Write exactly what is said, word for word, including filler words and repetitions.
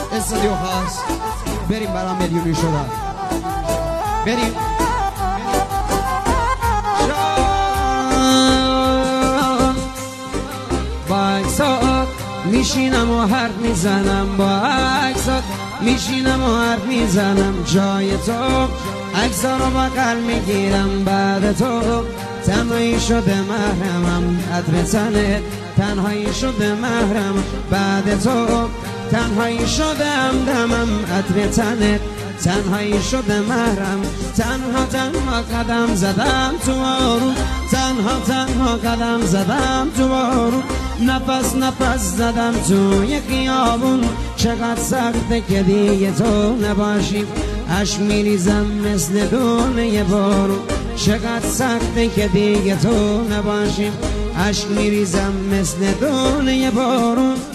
استودیو خاص بریم برام میلیونی شدن بریم با اکسات میشینم و حرف میزنم با اکسات میشینم و حرف میزنم جای تو اکسا رو بغل میگیرم بعد تو تنهایی شده محرمم عطر تنت تنهایی شده محرم بعد تو تنهایی شدم دمم عطر تنت تنهایی شده محرم تنها تنها قدم زدم تو آروم تنها تنها قدم زدم تو آروم نفس نفس زدم توی خیابون چقدر سخته که دیگه تو نباشیم عشق میریزم مثل دونه بارون چقدر سخته که دیگه تو نباشیم عشق میریزم مثل دونه بارون